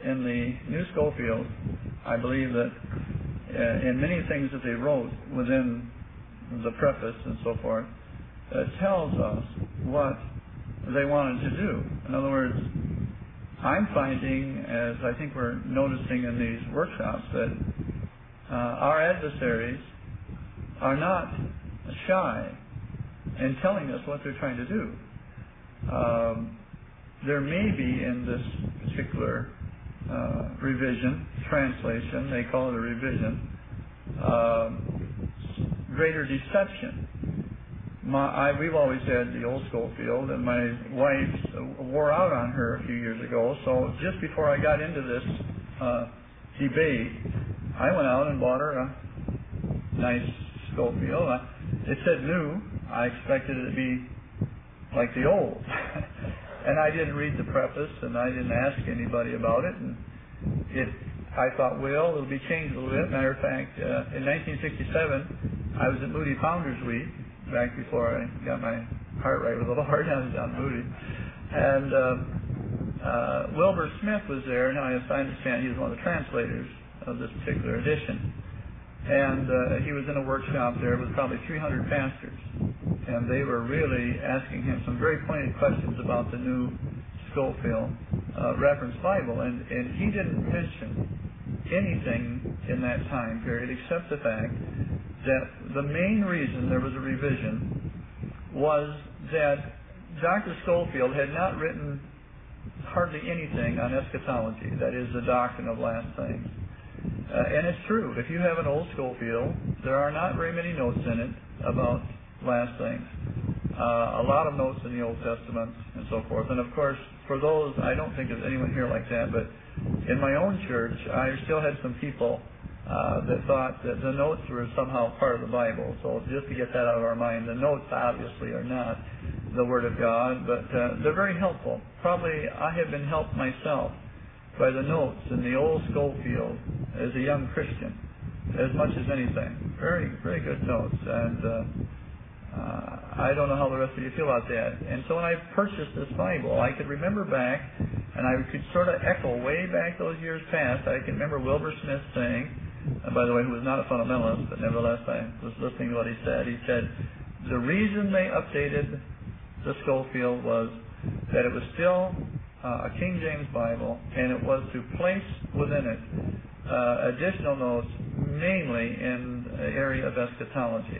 in the New Schofield, I believe that in many things that they wrote within the preface and so forth, tells us what they wanted to do. In other words, I'm finding, as I think we're noticing in these workshops, that our adversaries are not shy in telling us what they're trying to do. There may be in this particular revision, translation, they call it a revision, greater deception. We've always had the old Schofield, and my wife wore out on her a few years ago, so just before I got into this debate, I went out and bought her a nice Schofield. It said new. I expected it to be like the old. And I didn't read the preface, and I didn't ask anybody about it. And I thought, well, it'll be changed a little bit. Matter of fact, in 1967, I was at Moody Founders Week, back before I got my heart right with the Lord. I was down Moody. And Wilbur Smith was there. Now, as I understand, he was one of the translators of this particular edition. And he was in a workshop there with probably 300 pastors. And they were really asking him some very pointed questions about the new Schofield Reference Bible. And he didn't mention anything in that time period except the fact that the main reason there was a revision was that Dr. Schofield had not written hardly anything on eschatology, that is, the doctrine of last things. And it's true. If you have an old Schofield, there are not very many notes in it about last things. A lot of notes in the Old Testament and so forth. And of course, for those, I don't think there's anyone here like that, but in my own church, I still had some people that thought that the notes were somehow part of the Bible. So just to get that out of our mind, the notes obviously are not the Word of God, but they're very helpful. Probably I have been helped myself by the notes in the old Schofield as a young Christian, as much as anything. Very, very good notes. And I don't know how the rest of you feel about that. And so when I purchased this Bible, I could remember back, and I could sort of echo way back those years past. I can remember Wilbur Smith saying, and by the way, who was not a fundamentalist, but nevertheless I was listening to what he said. He said, the reason they updated the Schofield was that it was still a King James Bible, and it was to place within it additional notes, mainly in the area of eschatology.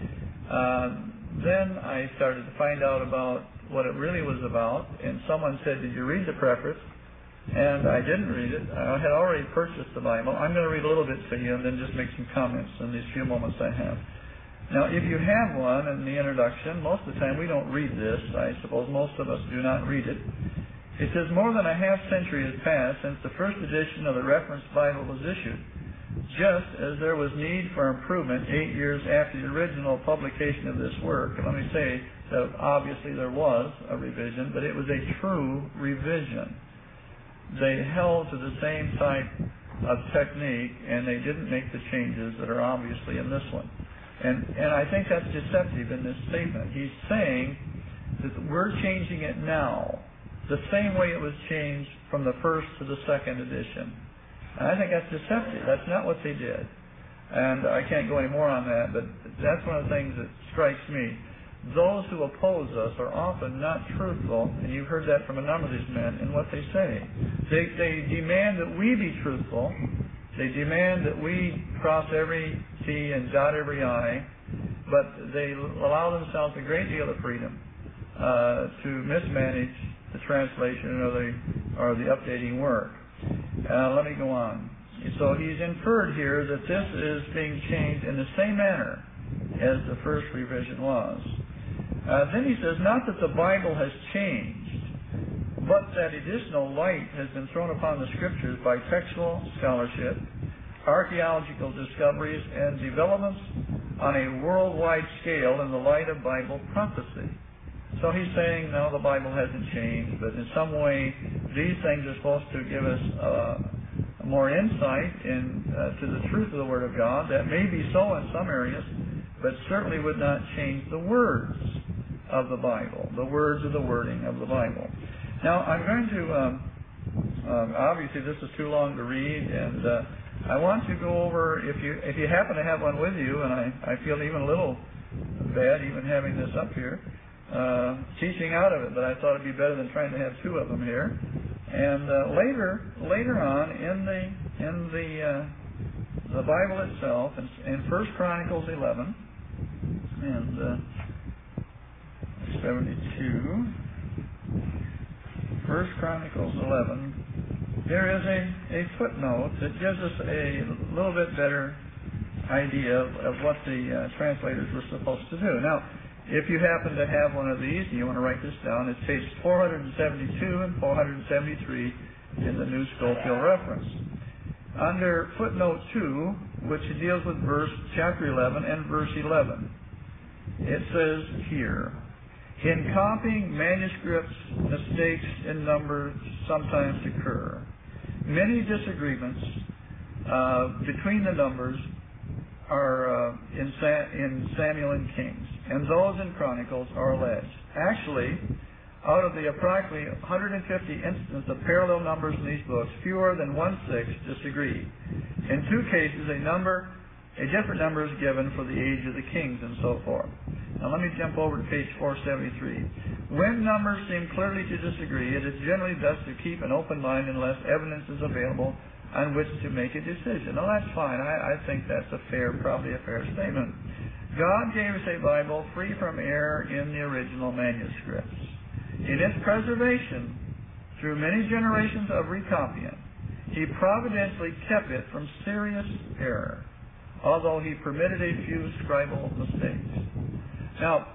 Then I started to find out about what it really was about, and someone said, did you read the preface? And I didn't read it. I had already purchased the Bible. I'm going to read a little bit to you and then just make some comments in these few moments I have. Now, if you have one in the introduction, most of the time we don't read this. I suppose most of us do not read it. It says, more than a half century has passed since the first edition of the Reference Bible was issued. Just as there was need for improvement 8 years after the original publication of this work. And let me say that obviously there was a revision, but it was a true revision. They held to the same type of technique, and they didn't make the changes that are obviously in this one. And I think that's deceptive in this statement. He's saying that we're changing it now, the same way it was changed from the first to the second edition. And I think that's deceptive. That's not what they did. And I can't go any more on that, but that's one of the things that strikes me. Those who oppose us are often not truthful, and you've heard that from a number of these men in what they say. They demand that we be truthful. They demand that we cross every T and dot every I, but they allow themselves a great deal of freedom to mismanage the translation or the updating work. Let me go on. So he's inferred here that this is being changed in the same manner as the first revision was. Then he says, not that the Bible has changed, but that additional light has been thrown upon the Scriptures by textual scholarship, archaeological discoveries, and developments on a worldwide scale in the light of Bible prophecy. So he's saying, no, the Bible hasn't changed, but in some way these things are supposed to give us more insight to the truth of the Word of God. That may be so in some areas, but certainly would not change the words of the Bible, the words of the wording of the Bible. Now, I'm going to Obviously, this is too long to read, and I want to go over, if you happen to have one with you, and I feel even a little bad even having this up here, teaching out of it, but I thought it'd be better than trying to have two of them here. And later on in the Bible itself, in 1 Chronicles 11 and 72, 1 Chronicles 11, there is a footnote that gives us a little bit better idea of what the translators were supposed to do. Now, if you happen to have one of these and you want to write this down, it's page 472 and 473 in the New Scofield Reference. Under footnote 2, which deals with chapter 11 and verse 11, it says here, in copying manuscripts, mistakes in numbers sometimes occur. Many disagreements between the numbers are in Samuel and Kings, and those in Chronicles are alleged. Actually, out of the approximately 150 instances of parallel numbers in these books, fewer than 1/6 disagree. In 2 cases, a different number is given for the age of the kings and so forth. Now let me jump over to page 473. When numbers seem clearly to disagree, it is generally best to keep an open mind unless evidence is available on which to make a decision. Now that's fine. I think that's probably a fair statement. God gave us a Bible free from error in the original manuscripts. In its preservation, through many generations of recopying, He providentially kept it from serious error, although He permitted a few scribal mistakes. Now,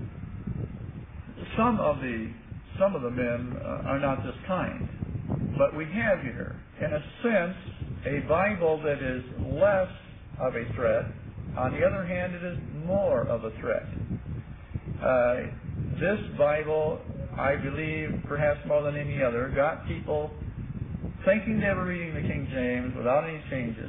some of the men are not this kind, but we have here, in a sense, a Bible that is less of a threat. On the other hand, it is more of a threat. This Bible, I believe, perhaps more than any other, got people thinking they were reading the King James without any changes.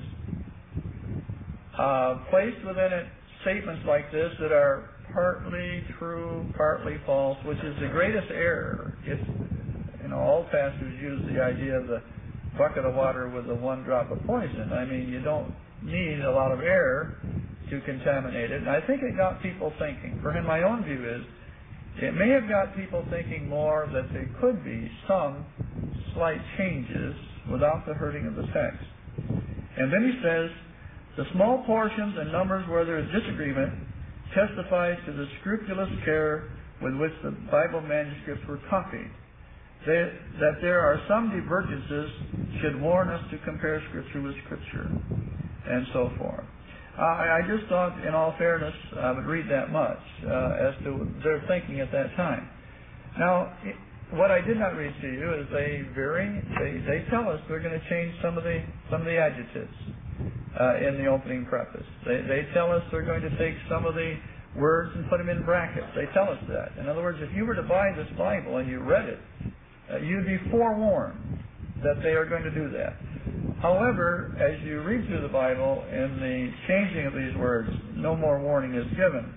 Placed within it statements like this that are partly true, partly false, which is the greatest error. All pastors use the idea of the bucket of water with the one drop of poison. I mean, you don't need a lot of error to contaminate it. And I think it got people thinking. For my own view is, it may have got people thinking more that there could be some slight changes without the hurting of the text. And then he says, the small portions and numbers where there is disagreement testifies to the scrupulous care with which the Bible manuscripts were copied. That there are some divergences should warn us to compare Scripture with Scripture, and so forth. I just thought, in all fairness, I would read that much as to their thinking at that time. Now, what I did not read to you is they tell us they're going to change some of the adjectives in the opening preface. They tell us they're going to take some of the words and put them in brackets. They tell us that. In other words, if you were to buy this Bible and you read it, you'd be forewarned that they are going to do that. However, as you read through the Bible in the changing of these words, no more warning is given.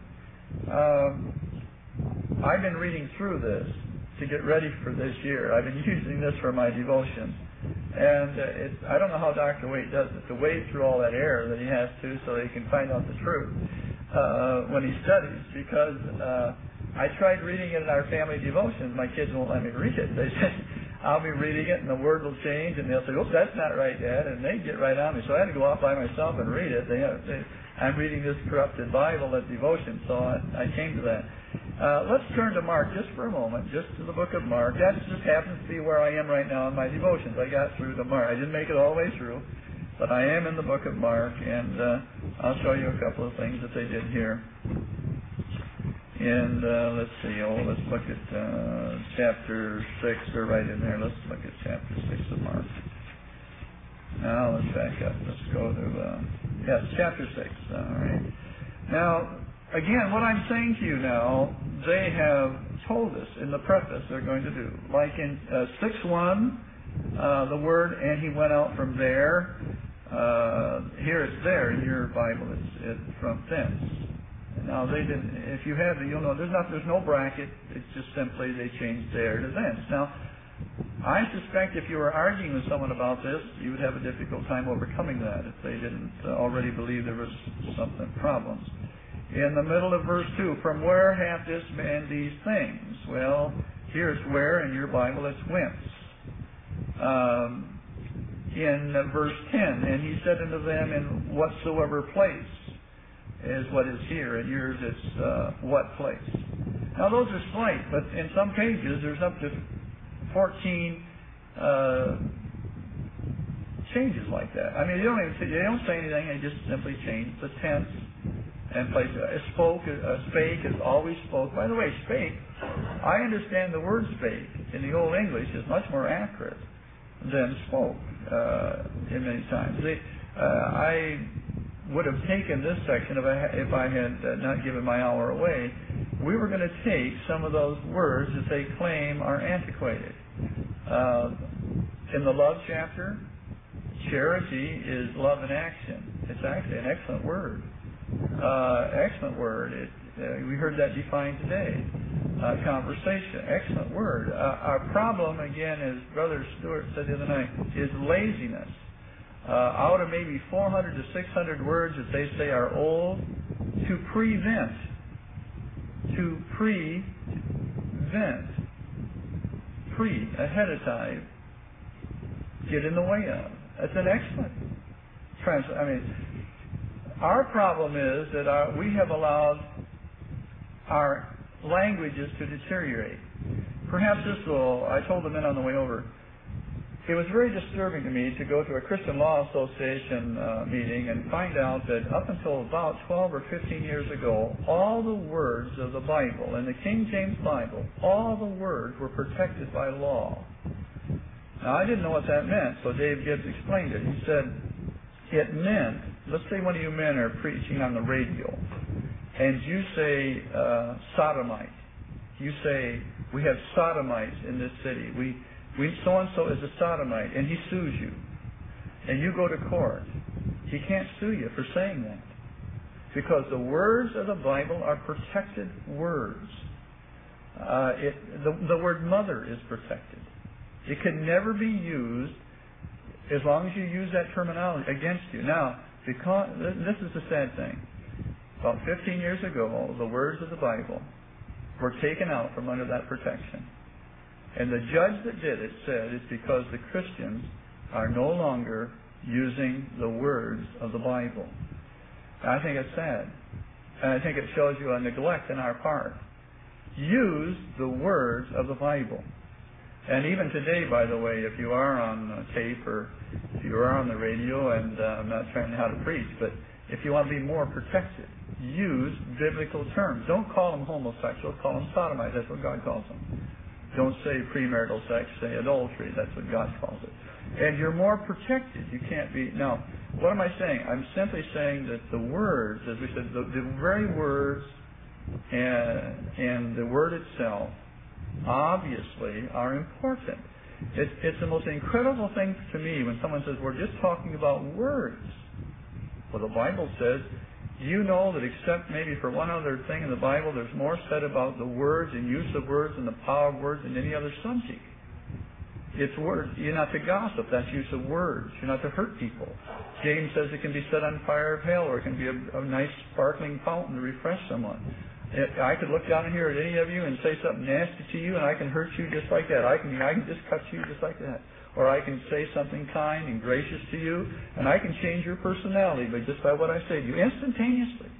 I've been reading through this to get ready for this year. I've been using this for my devotion. And I don't know how Dr. Waite does it, to wade through all that error that he has to so that he can find out the truth when he studies, because I tried reading it in our family devotions. My kids won't let me read it. They say, I'll be reading it and the word will change, and they'll say, oops, that's not right, Dad, and they get right on me. So I had to go off by myself and read it. I'm reading this corrupted Bible at devotion, so I came to that. Let's turn to Mark just for a moment, just to the book of Mark. That just happens to be where I am right now in my devotions. I got through to Mark. I didn't make it all the way through, but I am in the book of Mark, and I'll show you a couple of things that they did here. And let's see, let's look at chapter 6. They're right in there. Let's look at chapter 6 of Mark. Now let's back up. Let's go to, yes, chapter 6. All right. Now, again, what I'm saying to you now, they have told us in the preface they're going to do. Like in 6:1, the word, and he went out from there. Here it's there in your Bible. It's from thence. Now they didn't. If you have it, you'll know there's no bracket. It's just simply they changed there to thence. Now, I suspect if you were arguing with someone about this, you would have a difficult time overcoming that if they didn't already believe there was something problems. In the middle of verse 2, from where hath this man these things? Well, here's where in your Bible, it's whence. In verse 10, and he said unto them, in whatsoever place is what is here. In yours, it's what place. Now, those are slight, but in some pages, there's up to 14 changes like that. I mean, they don't say anything, they just simply change the tense and place. Spake is always spoke. By the way, spake, I understand the word spake in the Old English is much more accurate than spoke in many times. I would have taken this section if I had not given my hour away. We were going to take some of those words that they claim are antiquated. In the love chapter, charity is love in action. It's actually an excellent word. Excellent word. We heard that defined today. Conversation, excellent word. Our problem, again, as Brother Stewart said the other night, is laziness. Out of maybe 400 to 600 words that they say are old, to prevent, ahead of time, get in the way of. That's an excellent translation. Our problem is that we have allowed our languages to deteriorate. Perhaps I told the men on the way over, it was very disturbing to me to go to a Christian Law Association meeting and find out that up until about 12 or 15 years ago, all the words of the Bible, in the King James Bible, all the words were protected by law. Now, I didn't know what that meant, so Dave Gibbs explained it. He said, it meant, let's say one of you men are preaching on the radio, and you say sodomite. You say, we have sodomites in this city. So-and-so is a sodomite, and he sues you. And you go to court. He can't sue you for saying that. Because the words of the Bible are protected words. The word mother is protected. It can never be used as long as you use that terminology against you. Now, because this is the sad thing. About 15 years ago, the words of the Bible were taken out from under that protection. And the judge that did it said it's because the Christians are no longer using the words of the Bible. And I think it's sad. And I think it shows you a neglect on our part. Use the words of the Bible. And even today, by the way, if you are on tape or if you are on the radio, and I'm not trying how to preach, but if you want to be more protected, use biblical terms. Don't call them homosexual, call them sodomites. That's what God calls them. Don't say premarital sex, say adultery. That's what God calls it. And you're more protected. You can't be... Now, what am I saying? I'm simply saying that the words, as we said, the very words and the word itself obviously are important. It's the most incredible thing to me when someone says, we're just talking about words. Well, the Bible says, you know that except maybe for one other thing in the Bible, there's more said about the words and use of words and the power of words than any other subject. It's words. You're not to gossip. That's use of words. You're not to hurt people. James says it can be set on fire of hell, or it can be a nice sparkling fountain to refresh someone. I could look down here at any of you and say something nasty to you, and I can hurt you just like that. I can just cut you just like that. Or I can say something kind and gracious to you, and I can change your personality just by what I say to you instantaneously.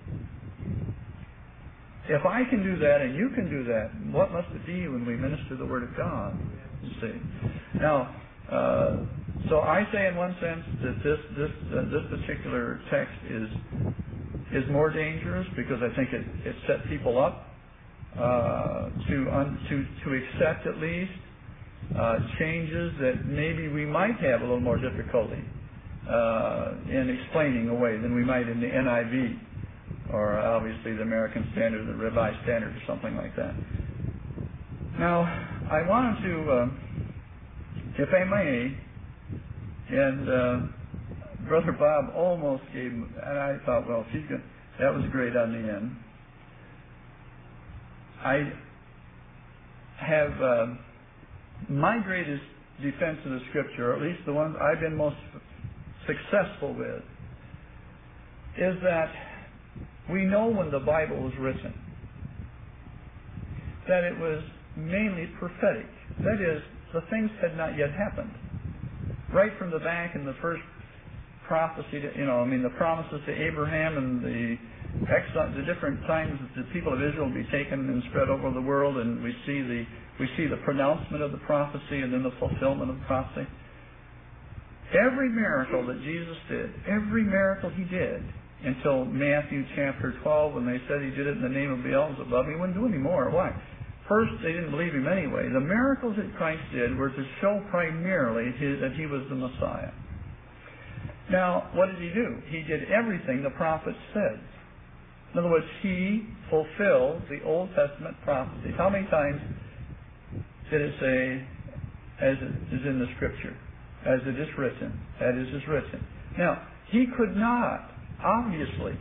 If I can do that and you can do that, what must it be when we minister the Word of God? You see. Now, so I say in one sense that this particular text is more dangerous because I think it set people up to accept at least changes that maybe we might have a little more difficulty in explaining away than we might in the NIV or obviously the American Standard, the Revised Standard, or something like that. Now, I wanted to, if I may, and Brother Bob almost gave, and I thought, well, that was great on the end. I have my greatest defense of the Scripture, or at least the ones I've been most successful with, is that we know when the Bible was written that it was mainly prophetic. That is, the things had not yet happened. Right from the back in the first prophecy, the promises to Abraham and the different times that the people of Israel will be taken and spread over the world, and we see the pronouncement of the prophecy and then the fulfillment of the prophecy. Every miracle that Jesus did, every miracle he did, until Matthew chapter 12, when they said he did it in the name of Beelzebub, he wouldn't do any more. Why? First, they didn't believe him anyway. The miracles that Christ did were to show primarily that he was the Messiah. Now, what did he do? He did everything the prophets said. In other words, he fulfilled the Old Testament prophecies. How many times did it say, as it is in the Scripture, as it is written, as it is written? Now, he could not, obviously,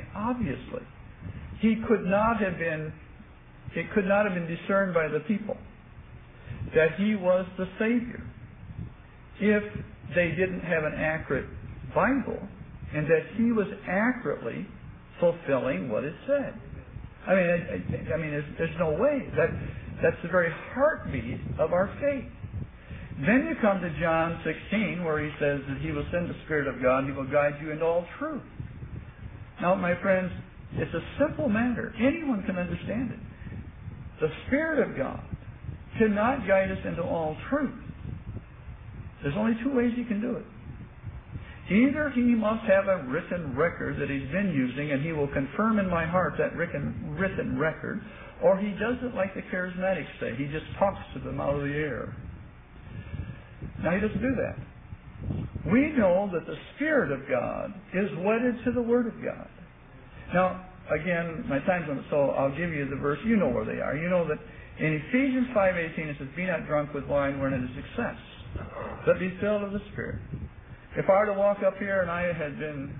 he could not have been, it could not have been discerned by the people that he was the Savior if they didn't have an accurate Bible and that he was accurately fulfilling what it said. There's no way. That's the very heartbeat of our faith. Then you come to John 16, where he says that he will send the Spirit of God, and he will guide you into all truth. Now, my friends, it's a simple matter. Anyone can understand it. The Spirit of God cannot guide us into all truth. There's only two ways he can do it. Either he must have a written record that he's been using, and he will confirm in my heart that written record, or he does it like the charismatics say. He just talks to them out of the air. Now, he doesn't do that. We know that the Spirit of God is wedded to the Word of God. Now, again, my time's on, so I'll give you the verse. You know where they are. You know that in Ephesians 5:18 it says, "Be not drunk with wine wherein it is excess, but be filled with the Spirit." If I were to walk up here and I had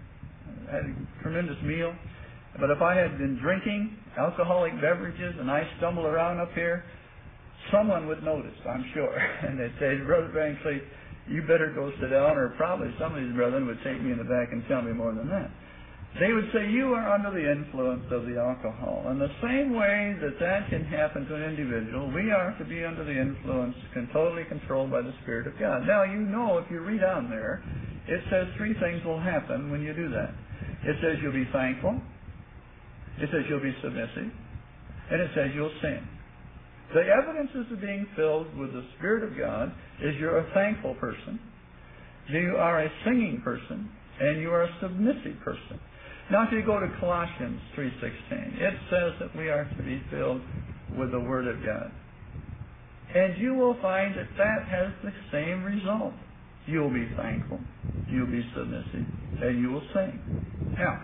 a tremendous meal, but if I had been drinking alcoholic beverages and I stumbled around up here, someone would notice, I'm sure. And they'd say, "Brother Banksleigh, you better go sit down," or probably some of these brethren would take me in the back and tell me more than that. They would say, "You are under the influence of the alcohol." In the same way that can happen to an individual, we are to be under the influence, totally controlled by the Spirit of God. Now, if you read on there, it says three things will happen when you do that. It says you'll be thankful, it says you'll be submissive, and it says you'll sing. The evidences of being filled with the Spirit of God is you're a thankful person, you are a singing person, and you are a submissive person. Now, if you go to Colossians 3:16, it says that we are to be filled with the Word of God. And you will find that has the same result. You will be thankful, you will be submissive, and you will sing. Now,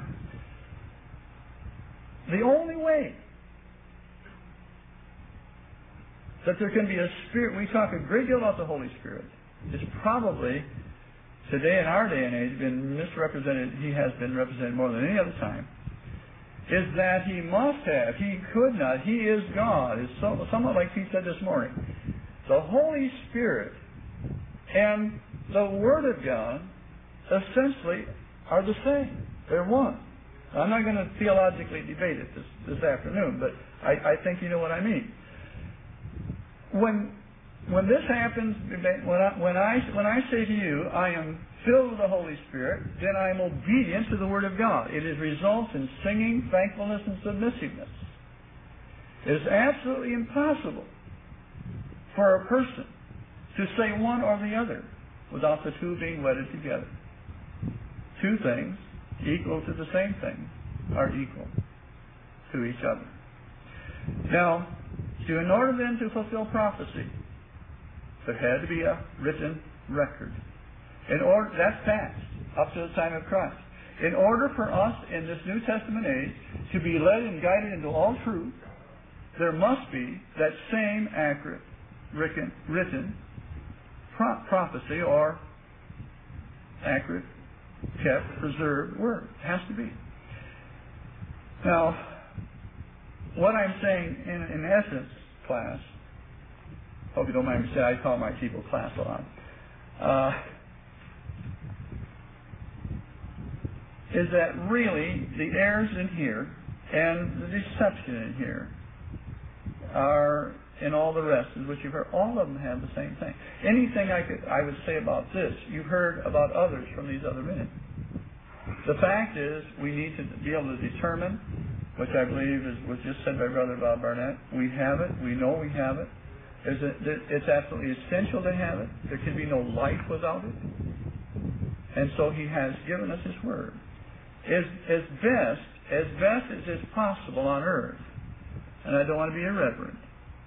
the only way that there can be a Spirit, we talk a great deal about the Holy Spirit, is probably today in our day and age been misrepresented. He has been represented more than any other time. Is that he must have, he could not, he is God. It's somewhat like he said this morning. The Holy Spirit and the Word of God essentially are the same. They're one. I'm not going to theologically debate it this afternoon, but I think you know what I mean. When this happens, when I say to you, I am filled with the Holy Spirit, then I am obedient to the Word of God. It results in singing, thankfulness, and submissiveness. It is absolutely impossible for a person to say one or the other without the two being wedded together. Two things equal to the same thing are equal to each other. Now, in order then to fulfill prophecy, there had to be a written record. That's past, up to the time of Christ. In order for us in this New Testament age to be led and guided into all truth, there must be that same accurate written prophecy or accurate, kept, preserved word. It has to be. Now, what I'm saying in essence, class, hope you don't mind me saying, I call my people class a lot, is that really the errors in here and the deception in here are, and all the rest is what you've heard, all of them have the same thing. Anything I would say about this, you've heard about others from these other men. The fact is, we need to be able to determine, which I believe was just said by Brother Bob Barnett, we have it, we know we have it. It's absolutely essential to have it. There can be no life without it. And so He has given us His Word. As best as is possible on earth, and I don't want to be irreverent,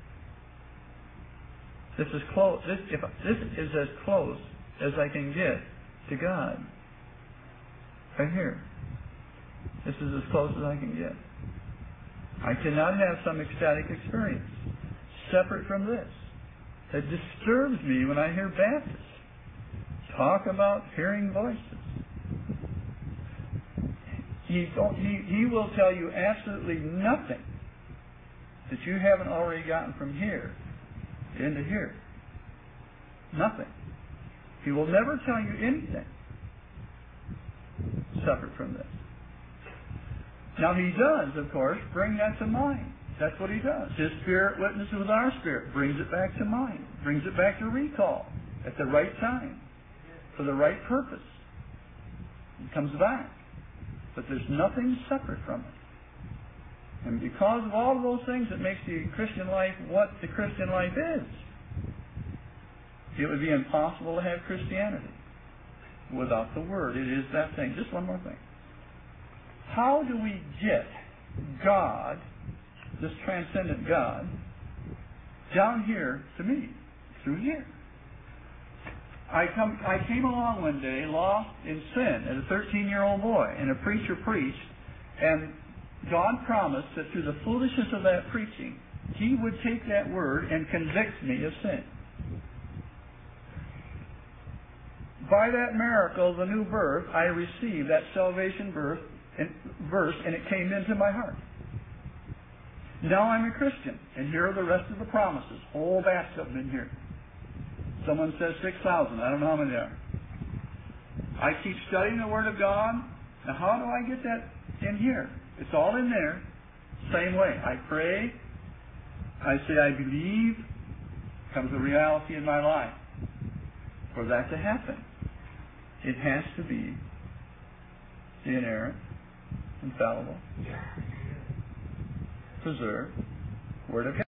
this is close. This is as close as I can get to God. Right here. This is as close as I can get. I cannot have some ecstatic experience separate from this. It disturbs me when I hear Baptists talk about hearing voices. He will tell you absolutely nothing that you haven't already gotten from here into here. Nothing. He will never tell you anything separate from this. Now He does, of course, bring that to mind. That's what He does. His Spirit witnesses with our spirit, brings it back to mind, brings it back to recall at the right time, for the right purpose. It comes back. But there's nothing separate from it. And because of all of those things that makes the Christian life what the Christian life is, it would be impossible to have Christianity without the Word. It is that thing. Just one more thing. How do we get God, this transcendent God, down here to me? Through here. I came along one day lost in sin as a 13-year-old boy, and a preacher preached, and God promised that through the foolishness of that preaching, He would take that word and convict me of sin. By that miracle of the new birth, I received that salvation verse, and it came into my heart. Now I'm a Christian, and here are the rest of the promises. Whole batch of them in here. Someone says 6,000. I don't know how many there are. I keep studying the Word of God. Now how do I get that in here? It's all in there. Same way. I pray. I say I believe. Comes a reality in my life. For that to happen, it has to be the inerrant, infallible, preserved Word of God.